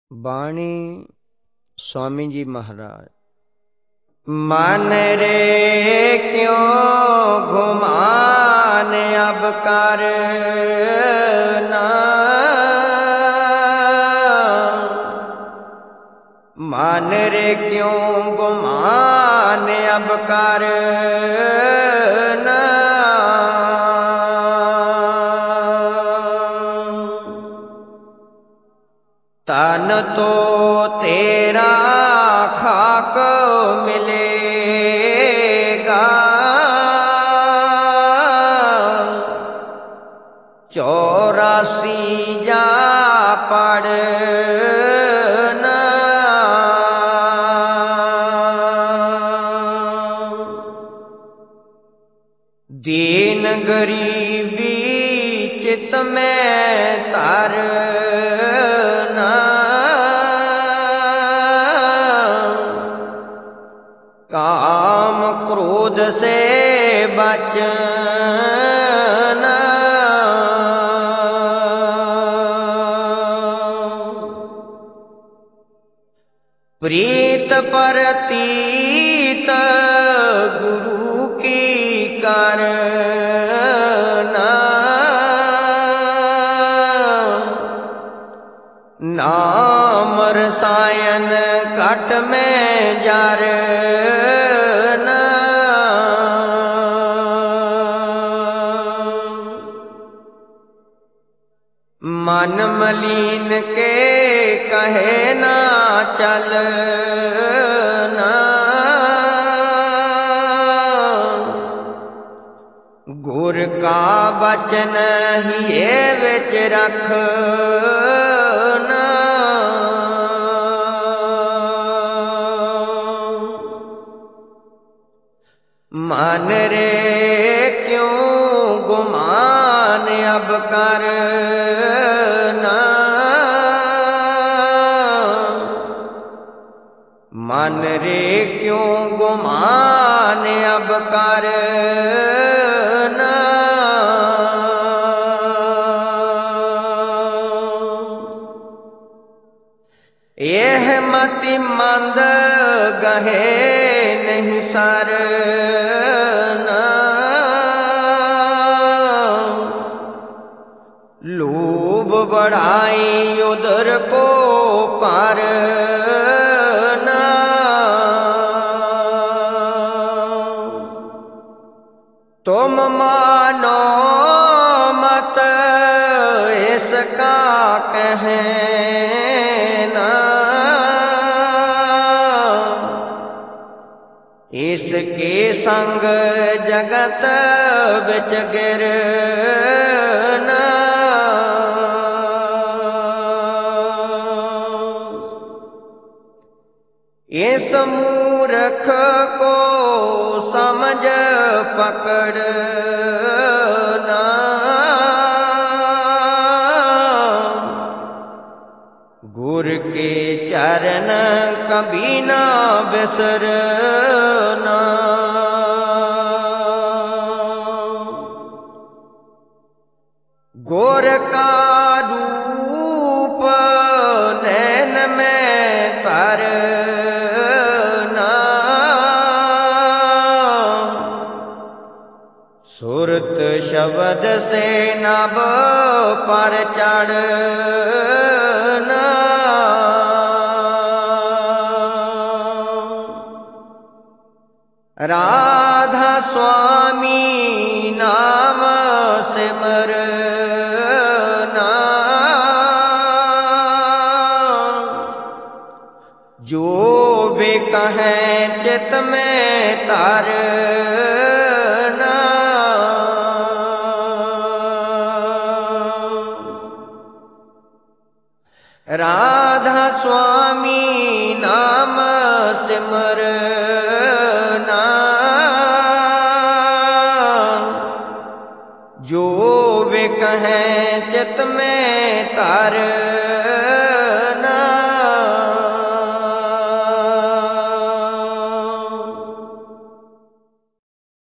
ਬਾਣੀ स्वामी जी महाराज। मन रे क्यों घुमान अब करना, मन रे क्यों घुमान अब करना, तन तो तेरा खाक मिलेगा, 84 जा पढ़ना, दीन गरीबी चित में तरना, काम क्रोध से बचना, प्रीत परतीत गुरु की करना, नाम रसायन कट में जरना, मन मलिन के कहे ना चलना, गुर का बचन ही विच रखना, मन रे क्यों गुमान अब करना, मन रे क्यों गुमान अब करना, यह मति मंद गहे नहीं सरना, लोभ बढ़ाई उधर को परना, तुम मानो मत इसका कहना, इसके संग जगत बिच गिरना, इस मूर्ख को समझ पकड़ना, गुर के चरण कभी ना बिसरना, गुर का रूप नैन में तरना, सुरत शब्द से नभ पर चढ़ना, राधा स्वामी नाम सिमरना, जो भी कहें चित में तरना, राधा स्वामी नाम सिमरना, जो भी कहें चित में तरना।